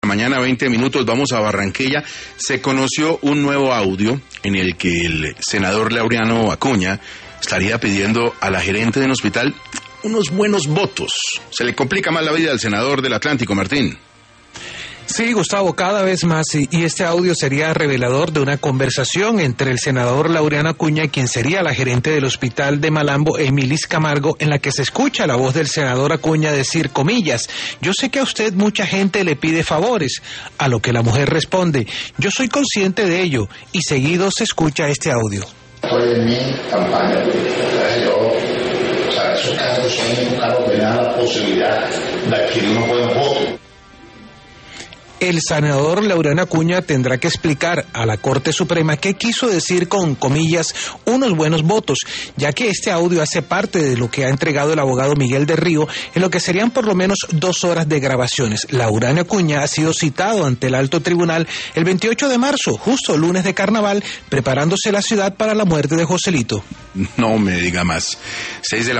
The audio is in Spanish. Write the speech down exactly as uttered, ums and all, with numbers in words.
mañana, veinte minutos, vamos a Barranquilla. Se conoció un nuevo audio en el que el senador Laureano Acuña estaría pidiendo a la gerente del hospital unos buenos votos. Se le complica más la vida al senador del Atlántico, Martín. Sí, Gustavo, cada vez más, y, y este audio sería revelador de una conversación entre el senador Laureano Acuña y quien sería la gerente del hospital de Malambo, Emilis Camargo, en la que se escucha la voz del senador Acuña decir, comillas, yo sé que a usted mucha gente le pide favores, a lo que la mujer responde, yo soy consciente de ello, y seguido se escucha este audio. Estoy en mi campaña política, yo, o sea, esos cargos son un cargo que me dan la posibilidad de adquirir unos buenos votos. El senador Laureano Acuña tendrá que explicar a la Corte Suprema qué quiso decir con, comillas, unos buenos votos, ya que este audio hace parte de lo que ha entregado el abogado Miguel de Río en lo que serían por lo menos dos horas de grabaciones. Laureano Acuña ha sido citado ante el alto tribunal el veintiocho de marzo, justo lunes de carnaval, preparándose la ciudad para la muerte de Joselito. No me diga más. Seis de la